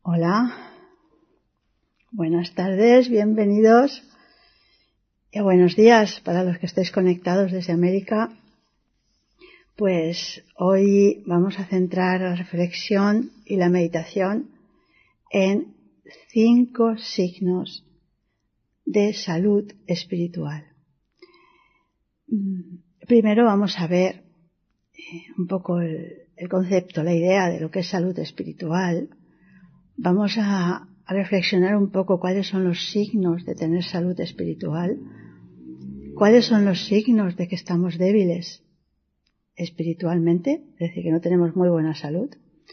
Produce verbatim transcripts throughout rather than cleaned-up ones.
Hola, buenas tardes, bienvenidos y buenos días para los que estéis conectados desde América. Pues hoy vamos a centrar la reflexión y la meditación en cinco signos de salud espiritual. Primero vamos a ver un poco el, el concepto, la idea de lo que es salud espiritual. Vamos a, a reflexionar un poco cuáles son los signos de tener salud espiritual, cuáles son los signos de que estamos débiles espiritualmente, es decir, que no tenemos muy buena salud.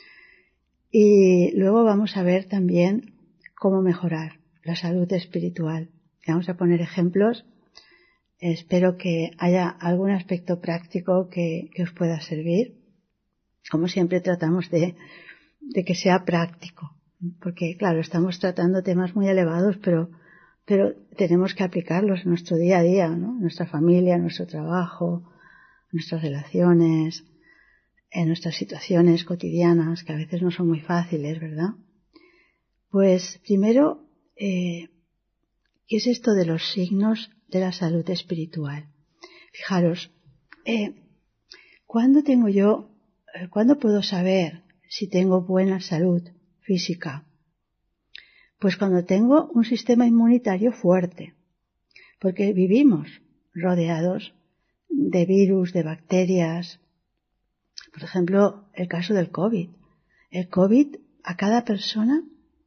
Y luego vamos a ver también cómo mejorar la salud espiritual. Vamos a poner ejemplos. Espero que haya algún aspecto práctico que, que os pueda servir. Como siempre tratamos de, de que sea práctico. Porque, claro, estamos tratando temas muy elevados, pero, pero tenemos que aplicarlos en nuestro día a día, ¿no? En nuestra familia, en nuestro trabajo, en nuestras relaciones, en nuestras situaciones cotidianas, que a veces no son muy fáciles, ¿verdad? Pues, primero, eh, ¿qué es esto de los signos de la salud espiritual? Fijaros, eh, ¿cuándo tengo yo, eh, cuándo puedo saber si tengo buena salud física? Pues cuando tengo un sistema inmunitario fuerte, porque vivimos rodeados de virus, de bacterias. Por ejemplo, el caso del COVID. El COVID a cada persona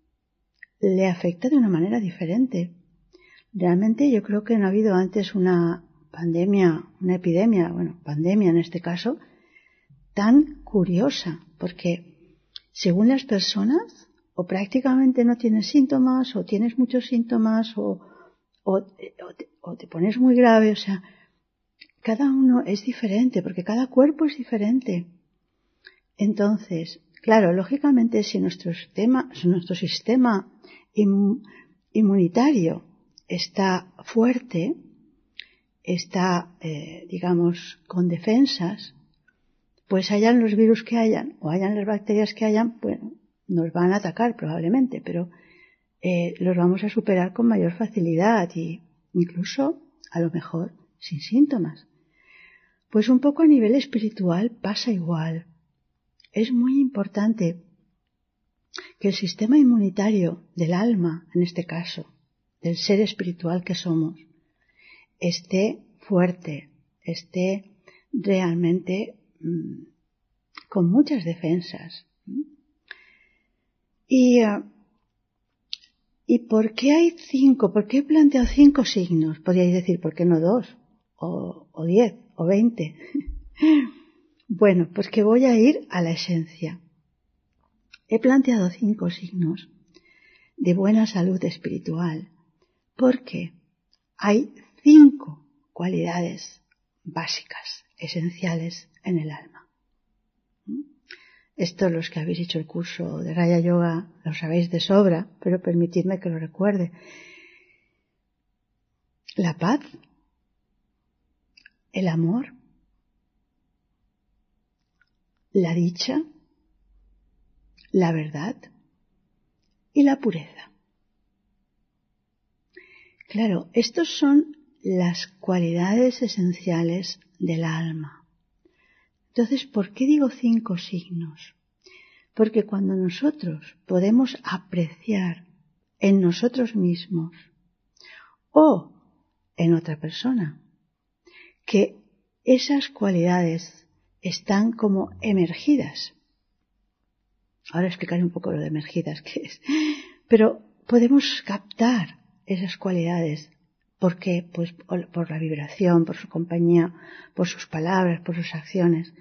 le afecta de una manera diferente. Realmente yo creo que no ha habido antes una pandemia, una epidemia, bueno, pandemia en este caso, tan curiosa, porque según las personas, o prácticamente no tienes síntomas, o tienes muchos síntomas, o, o, o, te, o te pones muy grave, o sea, cada uno es diferente, porque cada cuerpo es diferente. Entonces, claro, lógicamente si nuestro sistema, si nuestro sistema inmunitario está fuerte, está, eh, digamos, con defensas, pues hayan los virus que hayan, o hayan las bacterias que hayan, bueno, nos van a atacar probablemente, pero eh, los vamos a superar con mayor facilidad y incluso, a lo mejor, sin síntomas. Pues un poco a nivel espiritual pasa igual. Es muy importante que el sistema inmunitario del alma, en este caso, del ser espiritual que somos, esté fuerte, esté realmente mmm, con muchas defensas. Y, uh, ¿y por qué hay cinco? ¿Por qué he planteado cinco signos? Podríais decir, ¿por qué no dos? O, o diez, o veinte. Bueno, pues que voy a ir a la esencia. He planteado cinco signos de buena salud espiritual porque hay cinco cualidades básicas, esenciales en el alma. Esto los que habéis hecho el curso de Raya Yoga lo sabéis de sobra, pero permitidme que lo recuerde. La paz, el amor, la dicha, la verdad y la pureza. Claro, estos son las cualidades esenciales del alma. Entonces, ¿por qué digo cinco signos? Porque cuando nosotros podemos apreciar en nosotros mismos o en otra persona que esas cualidades están como emergidas. Ahora explicaré un poco lo de emergidas que es. Pero podemos captar esas cualidades. ¿Por qué? Pues por la vibración, por su compañía, por sus palabras, por sus acciones.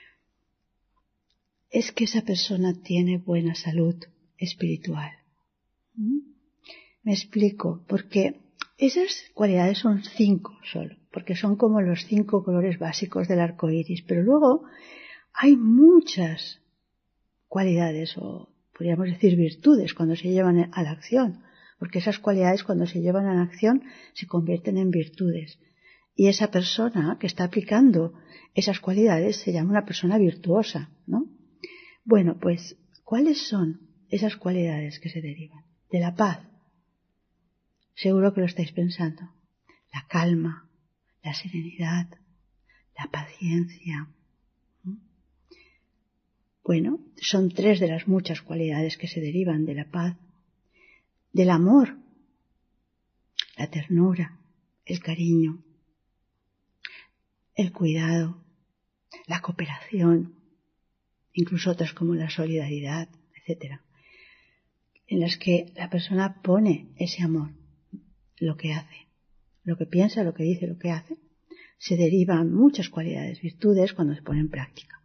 Es que esa persona tiene buena salud espiritual. ¿Mm? Me explico, porque esas cualidades son cinco solo, porque son como los cinco colores básicos del arco iris, pero luego hay muchas cualidades, o podríamos decir virtudes, cuando se llevan a la acción, porque esas cualidades cuando se llevan a la acción se convierten en virtudes. Y esa persona que está aplicando esas cualidades se llama una persona virtuosa, ¿no? Bueno, pues, ¿cuáles son esas cualidades que se derivan? De la paz. Seguro que lo estáis pensando. La calma, la serenidad, la paciencia. Bueno, son tres de las muchas cualidades que se derivan de la paz. Del amor, la ternura, el cariño, el cuidado, la cooperación, incluso otras como la solidaridad, etcétera, en las que la persona pone ese amor, lo que hace, lo que piensa, lo que dice, lo que hace, se derivan muchas cualidades, virtudes cuando se pone en práctica.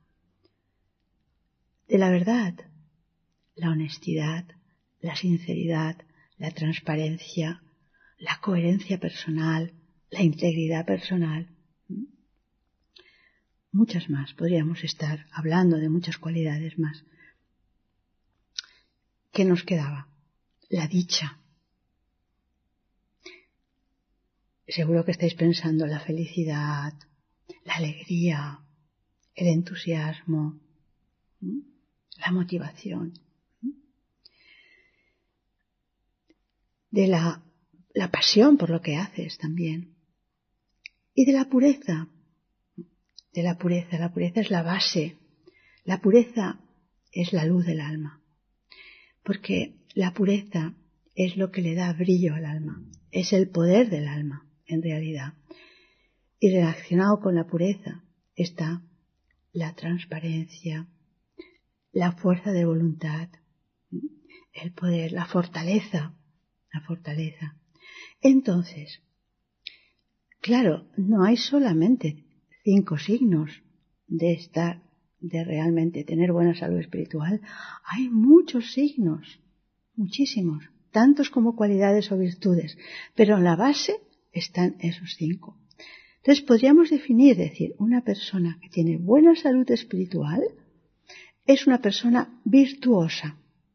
De la verdad, la honestidad, la sinceridad, la transparencia, la coherencia personal, la integridad personal. Muchas más, podríamos estar hablando de muchas cualidades más. ¿Qué nos quedaba? La dicha. Seguro que estáis pensando la felicidad, la alegría, el entusiasmo, la motivación. De la, la pasión por lo que haces también. Y de la pureza. De la pureza. La pureza es la base. La pureza es la luz del alma. Porque la pureza es lo que le da brillo al alma. Es el poder del alma, en realidad. Y relacionado con la pureza está la transparencia, la fuerza de voluntad, el poder, la fortaleza. La fortaleza. Entonces, claro, no hay solamente cinco signos de estar, de realmente tener buena salud espiritual. Hay muchos signos, muchísimos, tantos como cualidades o virtudes, pero en la base están esos cinco. Entonces podríamos definir, decir, una persona que tiene buena salud espiritual es una persona virtuosa,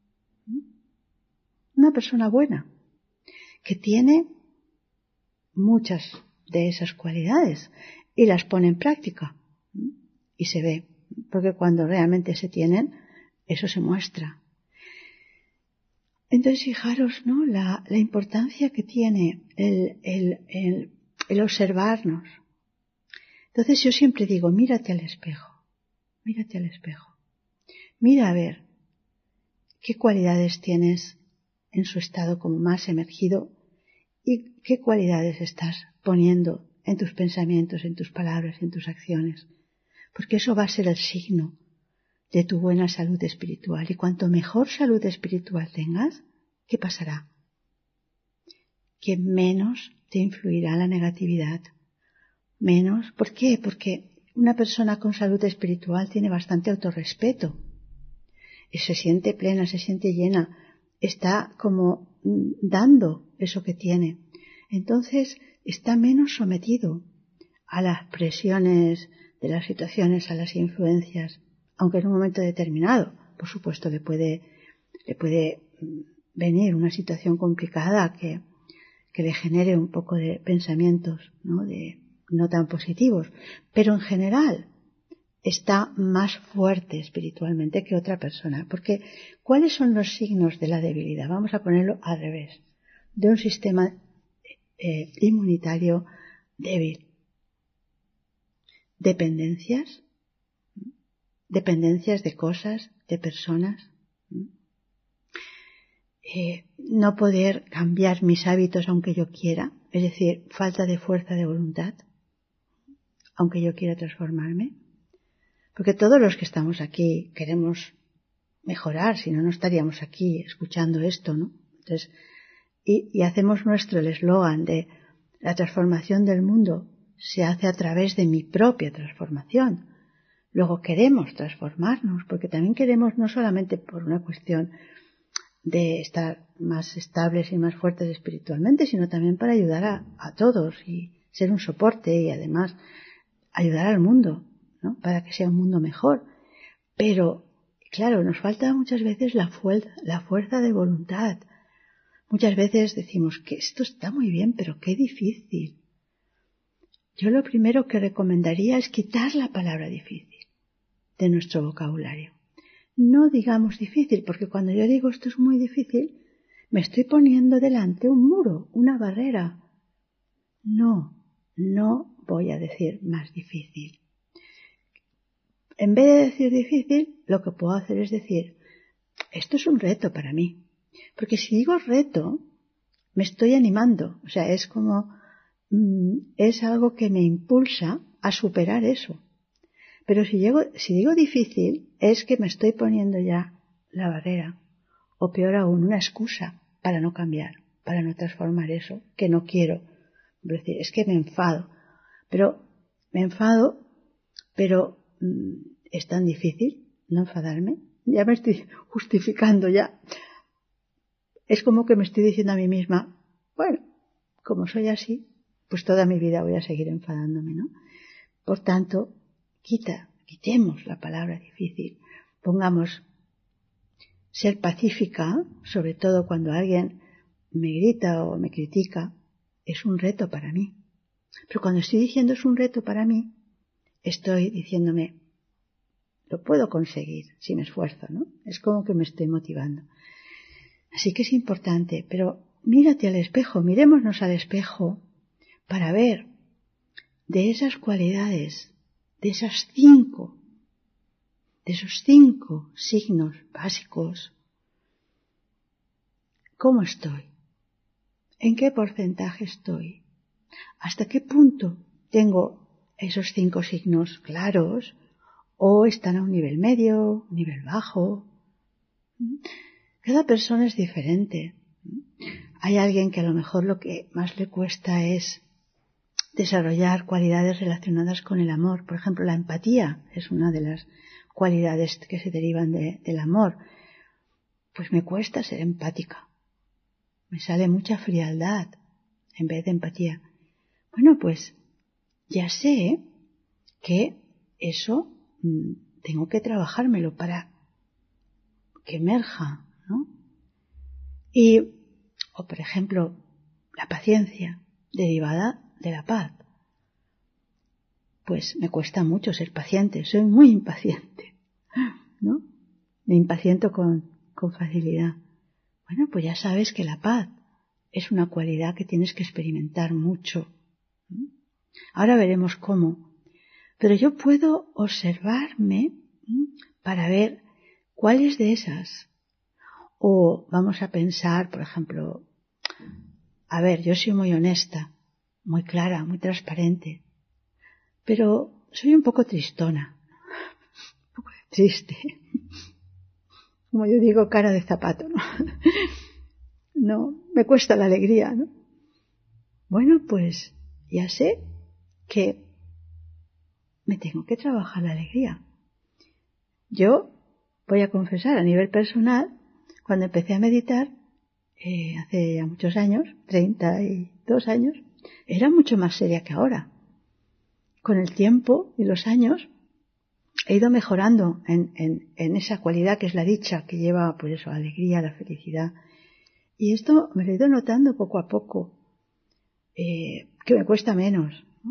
una persona buena, que tiene muchas de esas cualidades y las pone en práctica y se ve, porque cuando realmente se tienen, eso se muestra. Entonces fijaros, ¿no?, la, la importancia que tiene el, el, el, el observarnos. Entonces yo siempre digo, mírate al espejo, mírate al espejo, mira a ver qué cualidades tienes en su estado como más emergido y qué cualidades estás poniendo en tus pensamientos, en tus palabras, en tus acciones. Porque eso va a ser el signo de tu buena salud espiritual. Y cuanto mejor salud espiritual tengas, ¿qué pasará? Que menos te influirá la negatividad. Menos. ¿Por qué? Porque una persona con salud espiritual tiene bastante autorrespeto. Y se siente plena, se siente llena. Está como dando eso que tiene. Entonces está menos sometido a las presiones de las situaciones, a las influencias, aunque en un momento determinado, por supuesto, le puede, le puede venir una situación complicada que, que le genere un poco de pensamientos, ¿no?, de, no tan positivos, pero en general está más fuerte espiritualmente que otra persona. Porque, ¿cuáles son los signos de la debilidad? Vamos a ponerlo al revés. De un sistema eh, inmunitario débil. Dependencias. Dependencias de cosas, de personas. Eh, no poder cambiar mis hábitos aunque yo quiera. Es decir, falta de fuerza de voluntad. Aunque yo quiera transformarme. Porque todos los que estamos aquí queremos mejorar, si no, no estaríamos aquí escuchando esto, ¿no? Entonces, y, y hacemos nuestro el eslogan de la transformación del mundo se hace a través de mi propia transformación. Luego queremos transformarnos, porque también queremos no solamente por una cuestión de estar más estables y más fuertes espiritualmente, sino también para ayudar a, a todos y ser un soporte y además ayudar al mundo, ¿no?, para que sea un mundo mejor. Pero, claro, nos falta muchas veces la fuerza, la fuerza de voluntad. Muchas veces decimos que esto está muy bien, pero qué difícil. Yo lo primero que recomendaría es quitar la palabra difícil de nuestro vocabulario. no digamos difícil, porque cuando yo digo esto es muy difícil, me estoy poniendo delante un muro, una barrera. No, no voy a decir más difícil. En vez de decir difícil, lo que puedo hacer es decir, esto es un reto para mí. Porque si digo reto, me estoy animando. O sea, es como, mmm, es algo que me impulsa a superar eso. Pero si, llego, si digo difícil, es que me estoy poniendo ya la barrera. O peor aún, una excusa para no cambiar, para no transformar eso, que no quiero. Es decir, es que me enfado. Pero, me enfado, pero mmm, es tan difícil no enfadarme. Ya me estoy justificando ya. Es como que me estoy diciendo a mí misma, bueno, como soy así, pues toda mi vida voy a seguir enfadándome, ¿no? Por tanto, quita, quitemos la palabra difícil. Pongamos ser pacífica, sobre todo cuando alguien me grita o me critica, es un reto para mí. Pero cuando estoy diciendo es un reto para mí, estoy diciéndome, lo puedo conseguir si me esfuerzo, ¿no? Es como que me estoy motivando. Así que es importante, pero mírate al espejo, mirémonos al espejo para ver de esas cualidades, de esas cinco, de esos cinco signos básicos, ¿cómo estoy? ¿En qué porcentaje estoy? ¿Hasta qué punto tengo esos cinco signos claros? ¿O están a un nivel medio, un nivel bajo? Cada persona es diferente. Hay alguien que a lo mejor lo que más le cuesta es desarrollar cualidades relacionadas con el amor. Por ejemplo, la empatía es una de las cualidades que se derivan de, del amor. Pues me cuesta ser empática. Me sale mucha frialdad en vez de empatía. Bueno, pues ya sé que eso mmm, tengo que trabajármelo para que emerja, ¿no? Y, o por ejemplo, la paciencia derivada de la paz. Pues me cuesta mucho ser paciente, soy muy impaciente, ¿no? Me impaciento con, con facilidad. Bueno, pues ya sabes que la paz es una cualidad que tienes que experimentar mucho. Ahora veremos cómo. Pero yo puedo observarme para ver cuáles de esas. O vamos a pensar, por ejemplo, a ver, yo soy muy honesta, muy clara, muy transparente, pero soy un poco tristona, un poco triste. Como yo digo, cara de zapato, ¿no? No, me cuesta la alegría, ¿no? Bueno, pues ya sé que me tengo que trabajar la alegría. Yo voy a confesar a nivel personal, cuando empecé a meditar, eh, hace ya muchos años, treinta y dos años, era mucho más seria que ahora. Con el tiempo y los años he ido mejorando en, en, en esa cualidad que es la dicha, que lleva pues eso, la alegría, la felicidad. Y esto me lo he ido notando poco a poco, eh, que me cuesta menos, ¿no?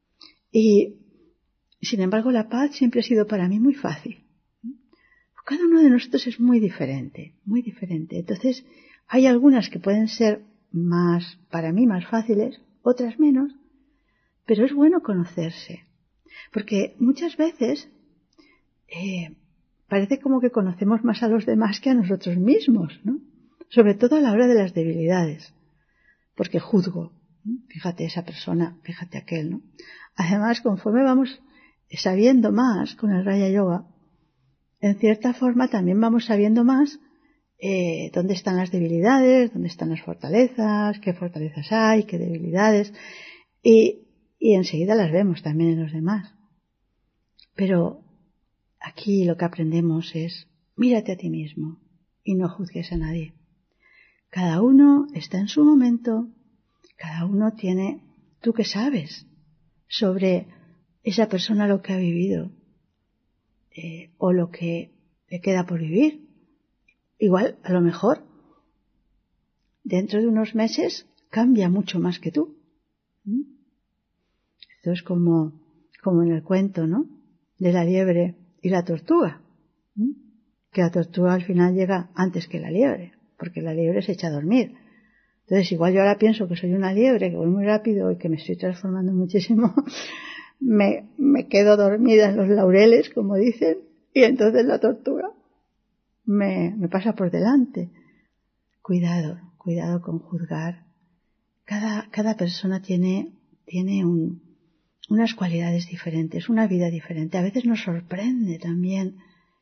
Y sin embargo la paz siempre ha sido para mí muy fácil. Cada uno de nosotros es muy diferente, muy diferente. Entonces hay algunas que pueden ser más, para mí más fáciles, otras menos, pero es bueno conocerse. Porque muchas veces eh, parece como que conocemos más a los demás que a nosotros mismos, ¿no? Sobre todo a la hora de las debilidades, porque juzgo, ¿no? Fíjate esa persona, fíjate aquel, ¿no? Además, conforme vamos sabiendo más con el Raya Yoga, en cierta forma también vamos sabiendo más eh, dónde están las debilidades, dónde están las fortalezas, qué fortalezas hay, qué debilidades, y, y enseguida las vemos también en los demás. Pero aquí lo que aprendemos es, mírate a ti mismo y no juzgues a nadie. Cada uno está en su momento, cada uno tiene, tú qué sabes sobre esa persona lo que ha vivido eh, o lo que le queda por vivir. Igual, a lo mejor, dentro de unos meses cambia mucho más que tú. ¿Mm? Esto es como, como en el cuento, ¿no? De la liebre y la tortuga. ¿Mm? que la tortuga al final llega antes que la liebre, porque la liebre se echa a dormir. Entonces, igual yo ahora pienso que soy una liebre, que voy muy rápido y que me estoy transformando muchísimo, me, me quedo dormida en los laureles, como dicen, y entonces la tortuga me, me pasa por delante. Cuidado, cuidado con juzgar. Cada, cada persona tiene, tiene un, unas cualidades diferentes, una vida diferente. A veces nos sorprende también.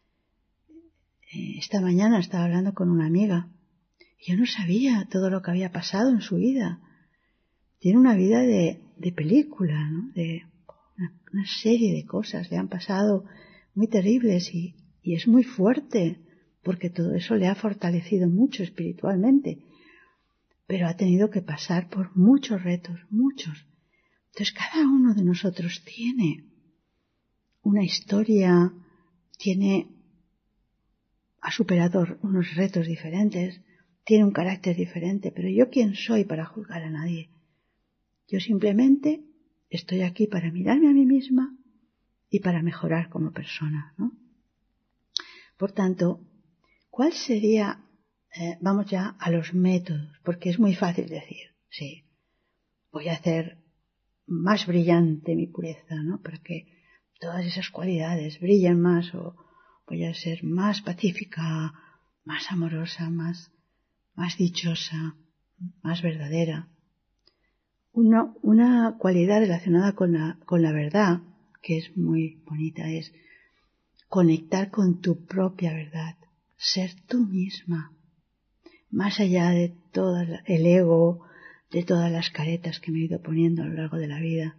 Esta mañana estaba hablando con una amiga. Yo no sabía todo lo que había pasado en su vida. Tiene una vida de, de película, ¿no? De una, una serie de cosas le han pasado muy terribles y, y es muy fuerte porque todo eso le ha fortalecido mucho espiritualmente. Pero ha tenido que pasar por muchos retos, muchos. Entonces cada uno de nosotros tiene una historia, tiene, ha superado unos retos diferentes, tiene un carácter diferente, pero yo quién soy para juzgar a nadie. Yo simplemente estoy aquí para mirarme a mí misma y para mejorar como persona, ¿no? Por tanto, ¿cuál sería, eh, vamos ya a los métodos? Porque es muy fácil decir, sí, voy a hacer más brillante mi pureza, ¿no? Para que todas esas cualidades brillen más, o voy a ser más pacífica, más amorosa, más más dichosa, más verdadera. Una, una cualidad relacionada con la, con la verdad, que es muy bonita, es conectar con tu propia verdad, ser tú misma, más allá de todo el ego, de todas las caretas que me he ido poniendo a lo largo de la vida.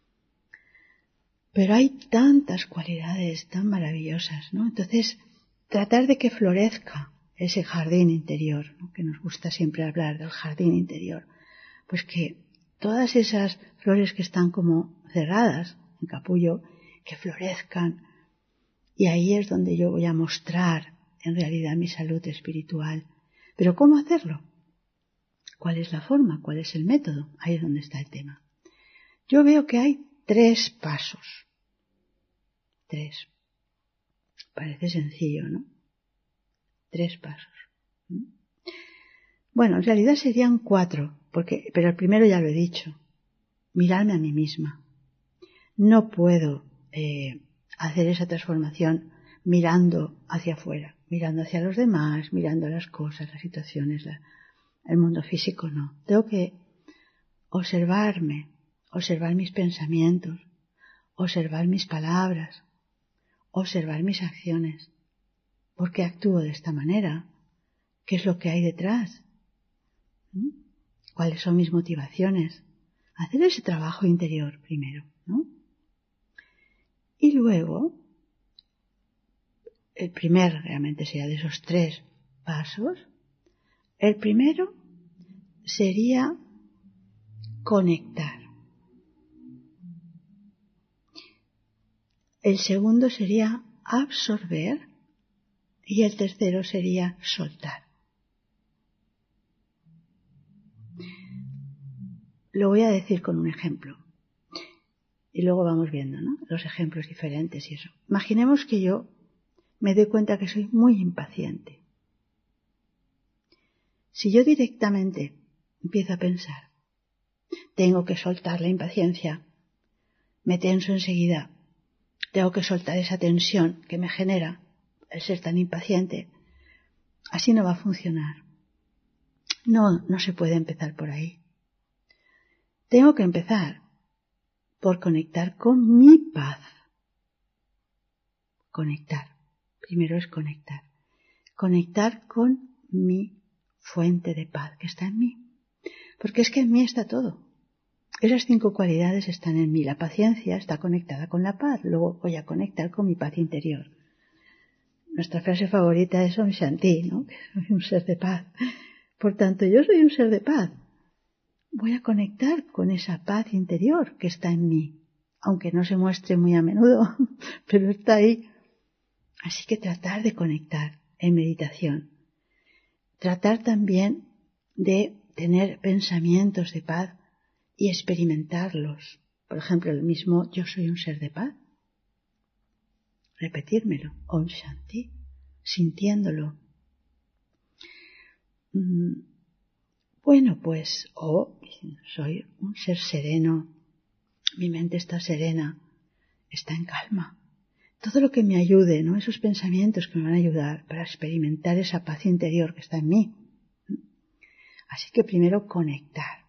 Pero hay tantas cualidades tan maravillosas, ¿no? Entonces, tratar de que florezca ese jardín interior, ¿no? Que nos gusta siempre hablar del jardín interior, pues que todas esas flores que están como cerradas en capullo, que florezcan, y ahí es donde yo voy a mostrar en realidad mi salud espiritual. Pero ¿cómo hacerlo? ¿Cuál es la forma? ¿Cuál es el método? Ahí es donde está el tema. Yo veo que hay tres pasos. Tres. Parece sencillo, ¿no? Tres pasos. Bueno, en realidad serían cuatro, porque, pero el primero ya lo he dicho. Mirarme a mí misma. No puedo eh, hacer esa transformación mirando hacia afuera, mirando hacia los demás, mirando las cosas, las situaciones, la, el mundo físico no. Tengo que observarme, observar mis pensamientos, observar mis palabras, observar mis acciones. ¿Por qué actúo de esta manera? ¿Qué es lo que hay detrás? ¿Mm? ¿Cuáles son mis motivaciones? Hacer ese trabajo interior primero, ¿no? Y luego, el primer realmente sería de esos tres pasos. El primero sería conectar. El segundo sería absorber. Y el tercero sería soltar. Lo voy a decir con un ejemplo. Y luego vamos viendo, ¿no? Los ejemplos diferentes y eso. Imaginemos que yo me doy cuenta que soy muy impaciente. Si yo directamente empiezo a pensar, tengo que soltar la impaciencia, me tenso enseguida, tengo que soltar esa tensión que me genera el ser tan impaciente, así no va a funcionar. No, no se puede empezar por ahí. Tengo que empezar por conectar con mi paz. Conectar. Primero es conectar. Conectar con mi fuente de paz que está en mí. Porque es que en mí está todo. Esas cinco cualidades están en mí. La paciencia está conectada con la paz. Luego voy a conectar con mi paz interior. Nuestra frase favorita es Om Shanti, ¿no? Que soy un ser de paz. Por tanto, yo soy un ser de paz. Voy a conectar con esa paz interior que está en mí, aunque no se muestre muy a menudo, pero está ahí. Así que tratar de conectar en meditación. Tratar también de tener pensamientos de paz y experimentarlos. Por ejemplo, el mismo yo soy un ser de paz. Repetírmelo. Om Shanti. sintiéndolo. Mm, bueno, pues, o oh, soy un ser sereno, mi mente está serena, está en calma. Todo lo que me ayude, ¿no? Esos pensamientos que me van a ayudar para experimentar esa paz interior que está en mí. Así que primero conectar.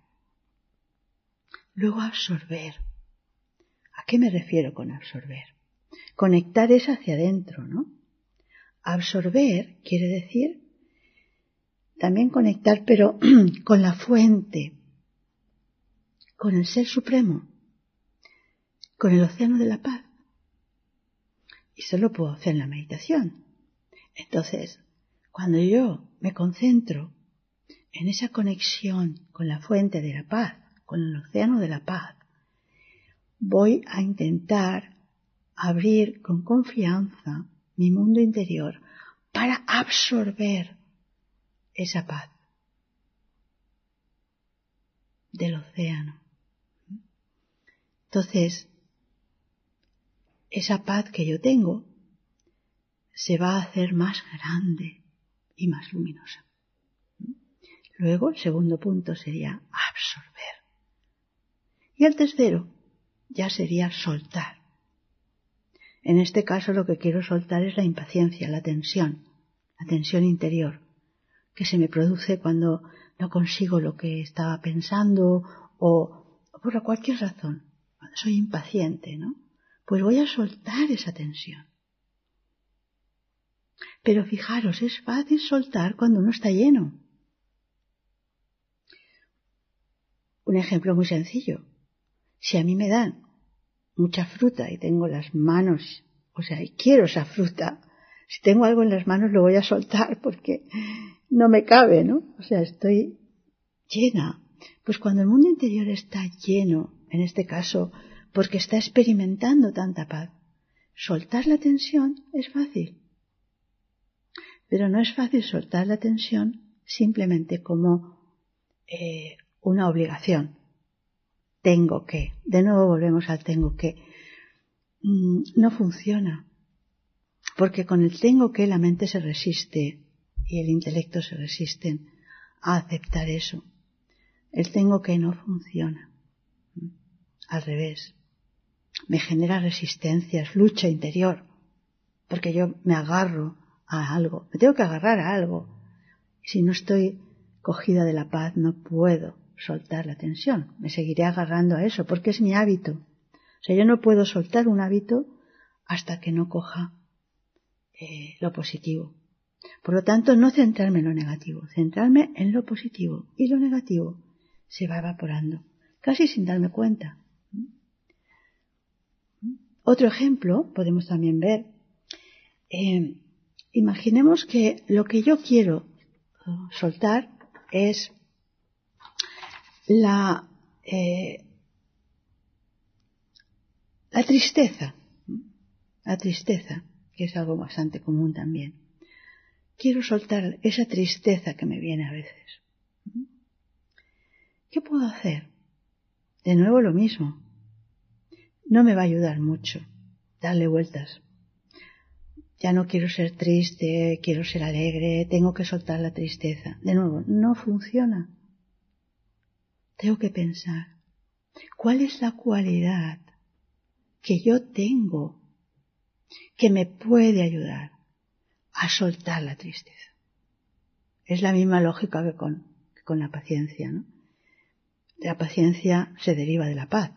Luego absorber. ¿A qué me refiero con absorber? Conectar es hacia adentro, ¿no? Absorber quiere decir también conectar, pero con la fuente, con el Ser Supremo, con el océano de la paz. Y eso lo puedo hacer en la meditación. Entonces, cuando yo me concentro en esa conexión con la fuente de la paz, con el océano de la paz, voy a intentar abrir con confianza mi mundo interior para absorber esa paz del océano. Entonces, esa paz que yo tengo se va a hacer más grande y más luminosa. Luego, el segundo punto sería absorber. Y el tercero ya sería soltar. En este caso lo que quiero soltar es la impaciencia, la tensión, la tensión interior, que se me produce cuando no consigo lo que estaba pensando o, o por cualquier razón. Cuando soy impaciente, ¿no? Pues voy a soltar esa tensión. Pero fijaros, es fácil soltar cuando uno está lleno. Un ejemplo muy sencillo. Si a mí me dan mucha fruta y tengo las manos, o sea, y quiero esa fruta, si tengo algo en las manos lo voy a soltar porque no me cabe, ¿no? O sea, estoy llena. Pues cuando el mundo interior está lleno, en este caso, porque está experimentando tanta paz, soltar la tensión es fácil. Pero no es fácil soltar la tensión simplemente como eh, una obligación. Tengo que. De nuevo volvemos al tengo que. Mm, no funciona. Porque con el tengo que la mente se resiste y el intelecto se resisten a aceptar eso. El tengo que no funciona. Al revés. Me genera resistencias, lucha interior. Porque yo me agarro a algo. Me tengo que agarrar a algo. Si no estoy cogida de la paz, no puedo soltar la tensión. Me seguiré agarrando a eso porque es mi hábito. O sea, yo no puedo soltar un hábito hasta que no coja eh, lo positivo. Por lo tanto, no centrarme en lo negativo, centrarme en lo positivo. Y lo negativo se va evaporando, casi sin darme cuenta. Otro ejemplo podemos también ver. Eh, imaginemos que lo que yo quiero uh, soltar es la, eh, la tristeza. La tristeza, que es algo bastante común también. Quiero soltar esa tristeza que me viene a veces. ¿Qué puedo hacer? De nuevo lo mismo. No me va a ayudar mucho darle vueltas. Ya no quiero ser triste, quiero ser alegre, tengo que soltar la tristeza. De nuevo, no funciona. Tengo que pensar, ¿cuál es la cualidad que yo tengo que me puede ayudar a soltar la tristeza? Es la misma lógica que con, que con la paciencia, ¿no? La paciencia se deriva de la paz.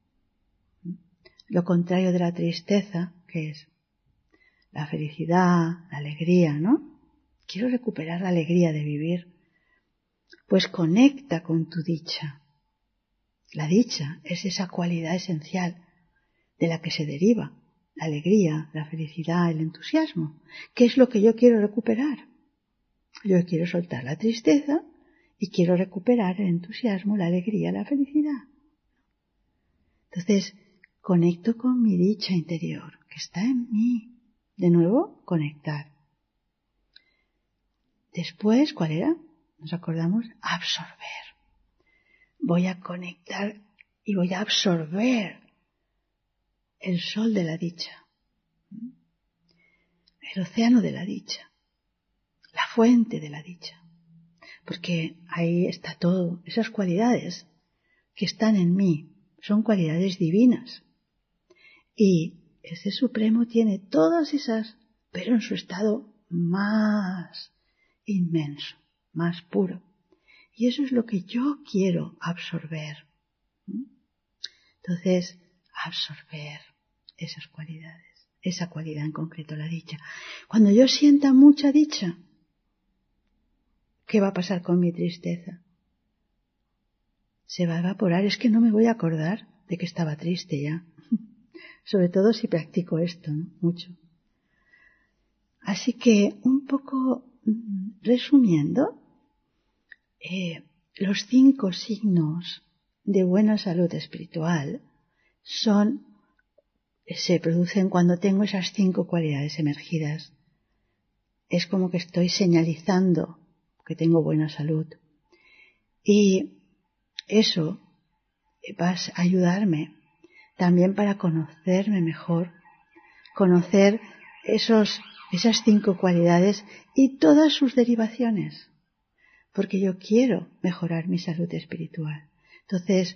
Lo contrario de la tristeza, ¿qué es? La felicidad, la alegría, ¿no? Quiero recuperar la alegría de vivir. Pues conecta con tu dicha. La dicha es esa cualidad esencial de la que se deriva la alegría, la felicidad, el entusiasmo. ¿Qué es lo que yo quiero recuperar? Yo quiero soltar la tristeza y quiero recuperar el entusiasmo, la alegría, la felicidad. Entonces, conecto con mi dicha interior, que está en mí. De nuevo, conectar. Después, ¿cuál era? ¿Nos acordamos? Absorber. Voy a conectar y voy a absorber el sol de la dicha. El océano de la dicha. fuente de la dicha, porque ahí está todo. Esas cualidades que están en mí son cualidades divinas, y ese Supremo tiene todas esas, pero en su estado más inmenso, más puro. Y eso es lo que yo quiero absorber. Entonces, absorber esas cualidades, esa cualidad en concreto, la dicha. Cuando yo sienta mucha dicha, ¿qué va a pasar con mi tristeza? Se va a evaporar, es que no me voy a acordar de que estaba triste ya. Sobre todo si practico esto, ¿no? Mucho. Así que, un poco resumiendo, eh, los cinco signos de buena salud espiritual son, se producen cuando tengo esas cinco cualidades emergidas. Es como que estoy señalizando que tengo buena salud. Y eso va a ayudarme también para conocerme mejor, conocer esos, esas cinco cualidades y todas sus derivaciones, porque yo quiero mejorar mi salud espiritual. Entonces,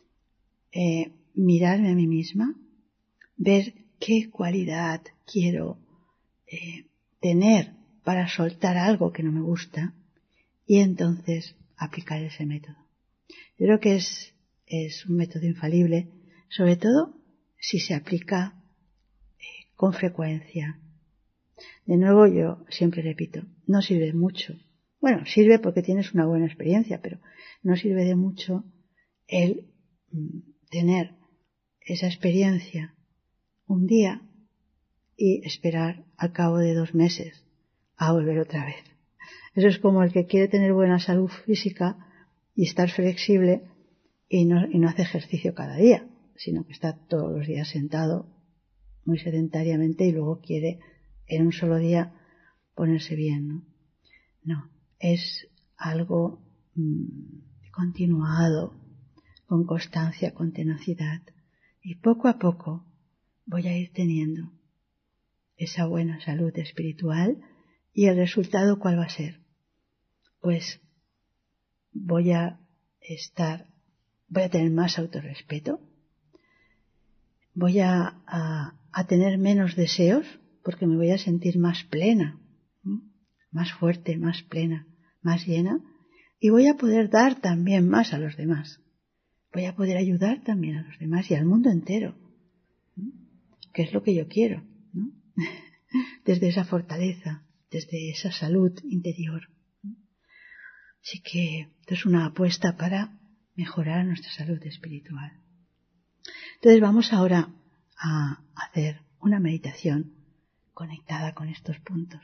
eh, mirarme a mí misma, ver qué cualidad quiero eh, tener para soltar algo que no me gusta y entonces aplicar ese método. Yo creo que es, es un método infalible, sobre todo si se aplica eh, con frecuencia. De nuevo, yo siempre repito, no sirve mucho. Bueno, sirve porque tienes una buena experiencia, pero no sirve de mucho el mm, tener esa experiencia un día y esperar al cabo de dos meses a volver otra vez. Eso es como el que quiere tener buena salud física y estar flexible y no, y no hace ejercicio cada día, sino que está todos los días sentado muy sedentariamente y luego quiere en un solo día ponerse bien, ¿no? No, es algo mmm, continuado, con constancia, con tenacidad, y poco a poco voy a ir teniendo esa buena salud espiritual. ¿Y el resultado cuál va a ser? Pues voy a estar, voy a tener más autorrespeto, voy a, a, a tener menos deseos, porque me voy a sentir más plena, ¿sí? Más fuerte, más plena, más llena, y voy a poder dar también más a los demás. Voy a poder ayudar también a los demás y al mundo entero, ¿sí? Que es lo que yo quiero, ¿no? Desde esa fortaleza, desde esa salud interior. Así que esto es una apuesta para mejorar nuestra salud espiritual. Entonces vamos ahora a hacer una meditación conectada con estos puntos.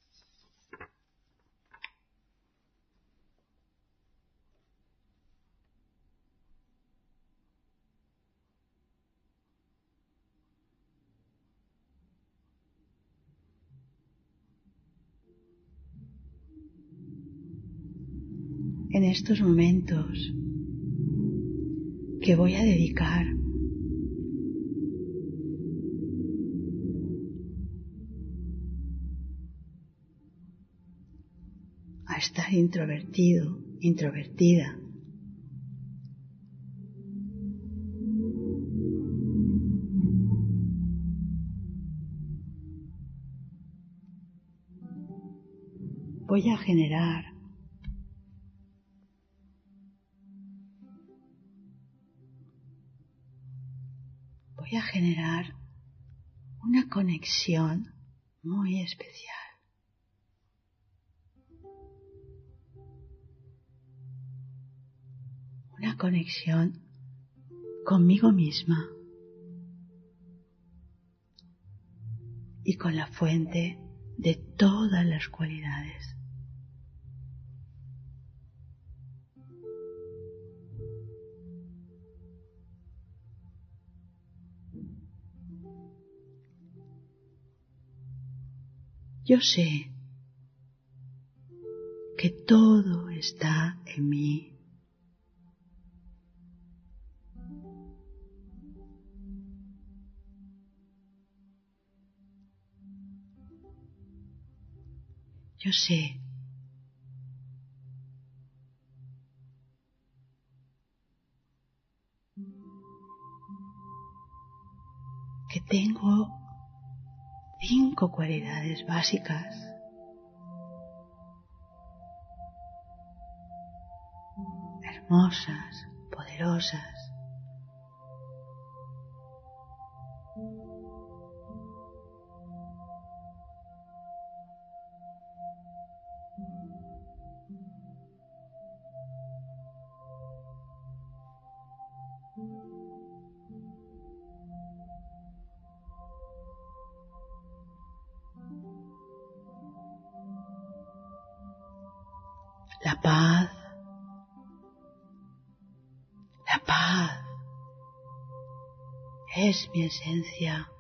En estos momentos que voy a dedicar a estar introvertido, introvertida, voy a generar voy a generar una conexión muy especial. Una conexión conmigo misma y con la fuente de todas las cualidades. Yo sé que todo está en mí. Yo sé que tengo cinco cualidades básicas. Hermosas, poderosas. La paz, la paz es mi esencia.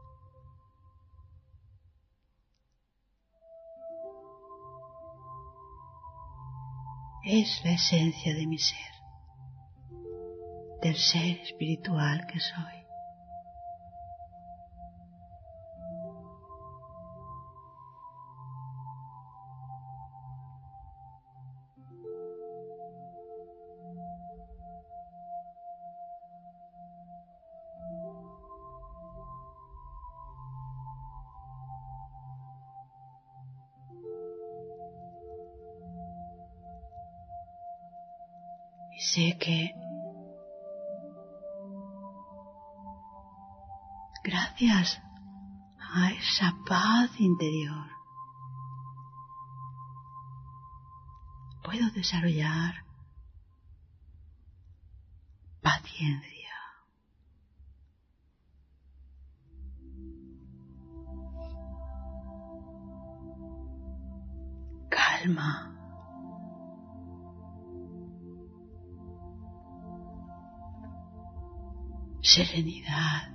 Es la esencia de mi ser, del ser espiritual que soy. Y sé que gracias a esa paz interior puedo desarrollar paciencia, calma, serenidad,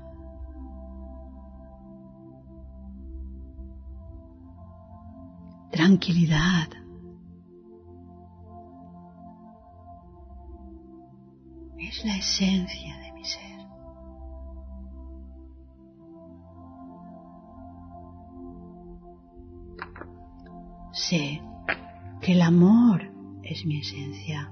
tranquilidad, es la esencia de mi ser. Sé que el amor es mi esencia.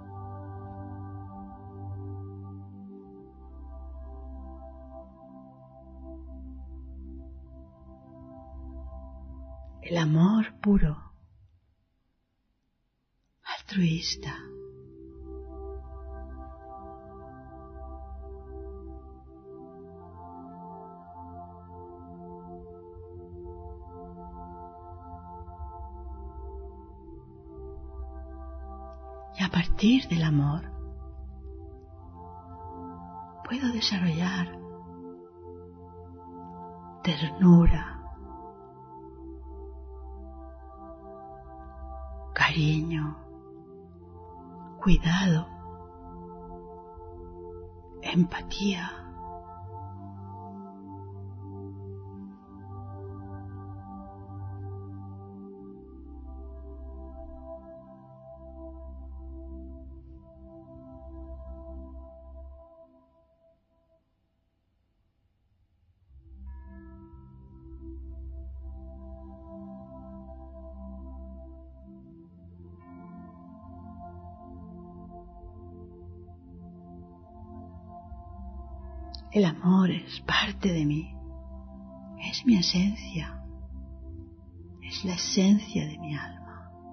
El amor puro, altruista. Y a partir del amor puedo desarrollar ternura, cariño, cuidado, empatía. El amor es parte de mí, es mi esencia, es la esencia de mi alma.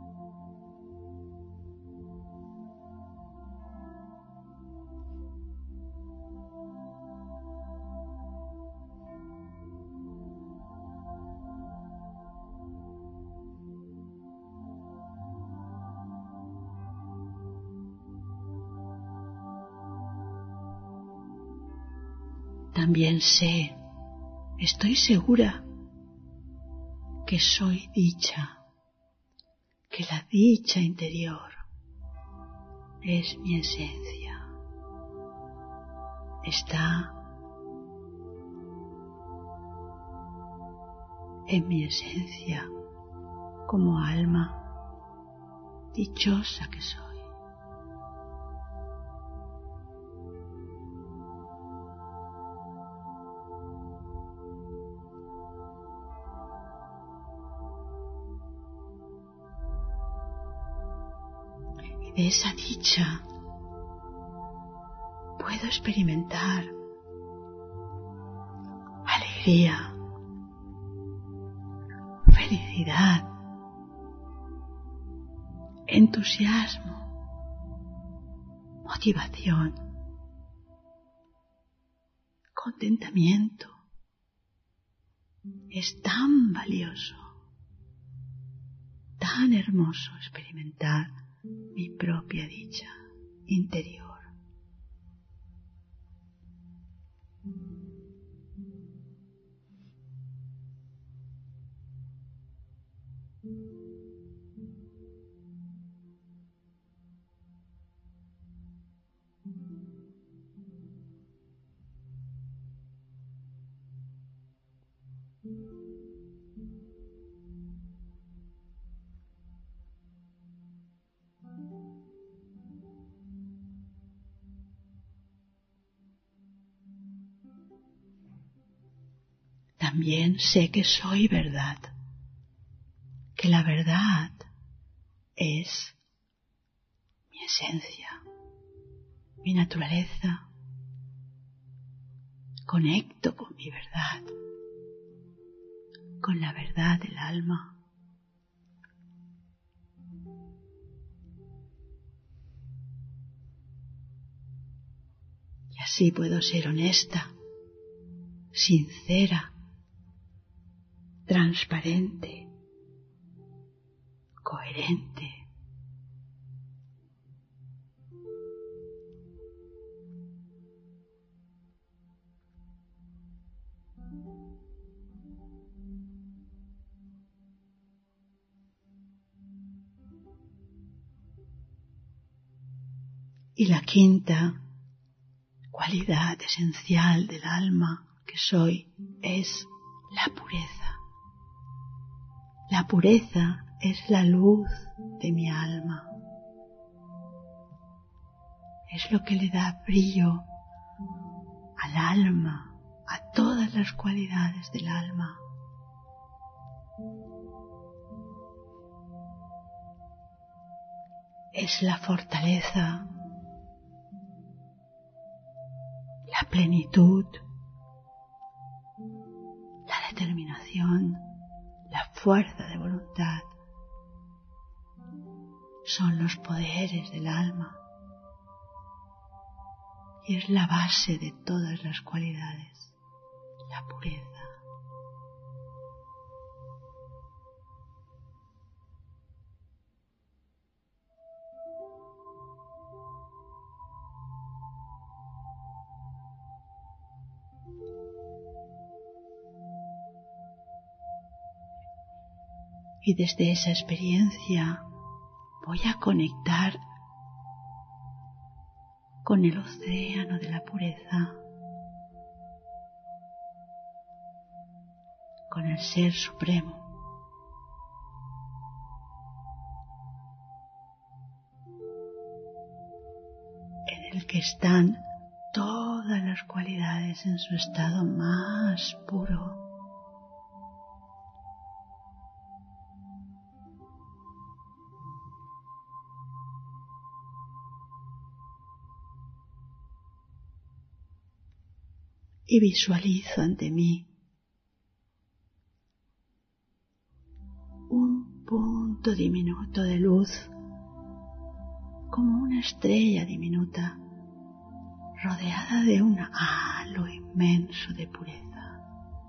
También sé, estoy segura que soy dicha, que la dicha interior es mi esencia. Está en mi esencia como alma dichosa que soy. De esa dicha puedo experimentar alegría, felicidad, entusiasmo, motivación, contentamiento. Es tan valioso, tan hermoso experimentar mi propia dicha interior. También sé que soy verdad, que la verdad es mi esencia, mi naturaleza. Conecto con mi verdad, con la verdad del alma. Y así puedo ser honesta, sincera, transparente, coherente. Y la quinta cualidad esencial del alma que soy es la pureza. La pureza es la luz de mi alma. Es lo que le da brillo al alma, a todas las cualidades del alma. Es la fortaleza, la plenitud, la determinación, la fuerza de voluntad. Son los poderes del alma y es la base de todas las cualidades, la pureza. Y desde esa experiencia voy a conectar con el océano de la pureza, con el Ser Supremo. En el que están todas las cualidades en su estado más puro. Y visualizo ante mí un punto diminuto de luz, como una estrella diminuta, rodeada de un halo inmenso de pureza,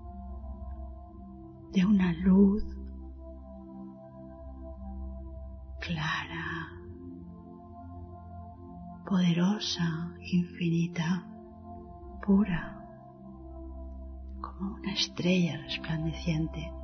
de una luz clara, poderosa, infinita, pura, como una estrella resplandeciente.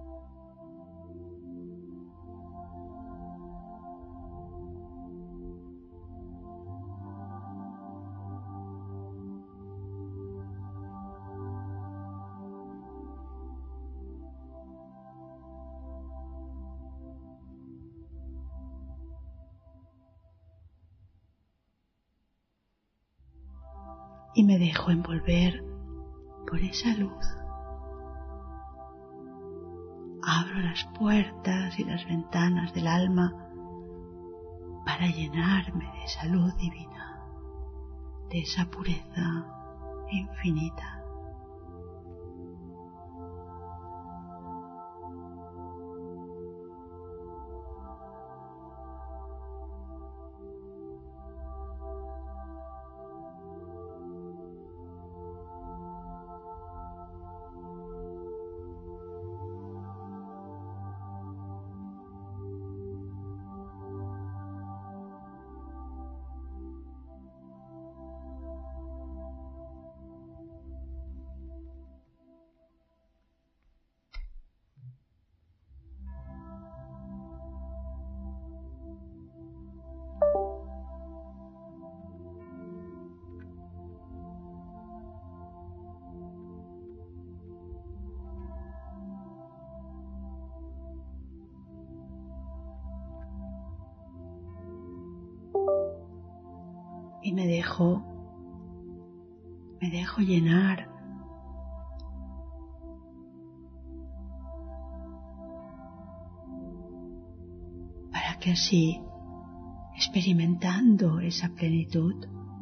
Y me dejo envolver por esa luz. Abro las puertas y las ventanas del alma para llenarme de esa luz divina, de esa pureza infinita. y me dejo, me dejo llenar. Para que así, experimentando esa plenitud,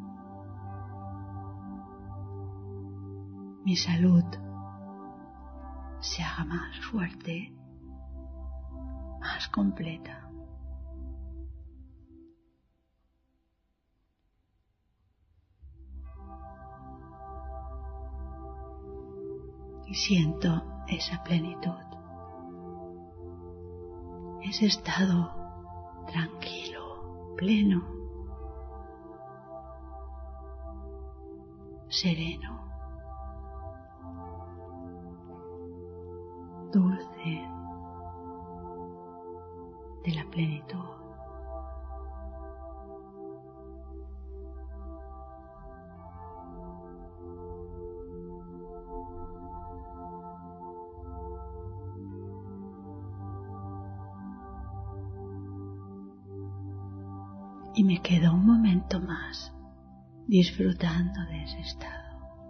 mi salud se haga más fuerte, más completa. Y siento esa plenitud, ese estado tranquilo, pleno, sereno, dulce de la plenitud. Y me quedo un momento más disfrutando de ese estado.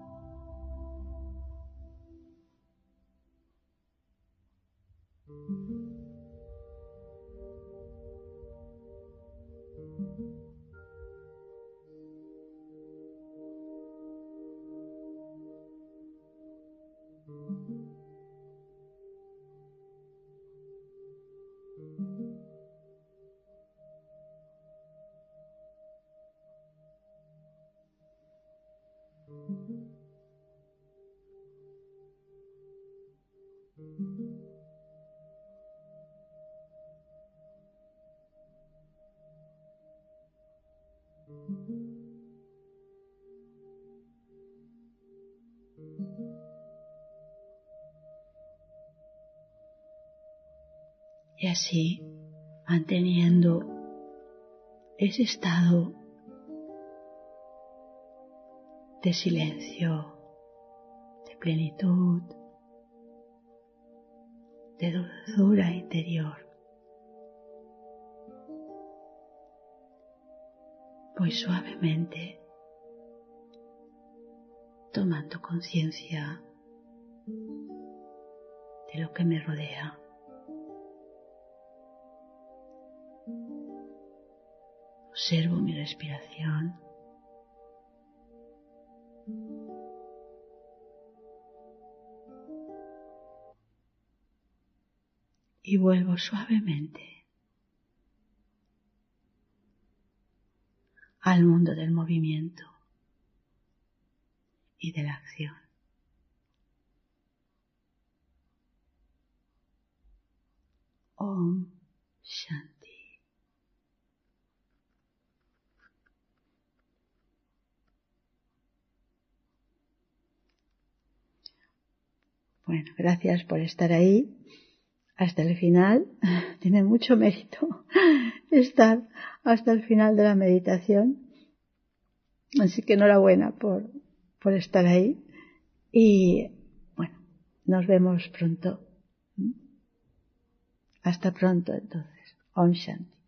Y así, manteniendo ese estado de silencio, de plenitud, de dulzura interior, voy suavemente tomando conciencia de lo que me rodea. Observo mi respiración. Y vuelvo suavemente al mundo del movimiento y de la acción. Om Shanti. Bueno, gracias por estar ahí hasta el final. Tiene mucho mérito estar hasta el final de la meditación. Así que enhorabuena por, por estar ahí. Y bueno, nos vemos pronto. Hasta pronto entonces. Om Shanti.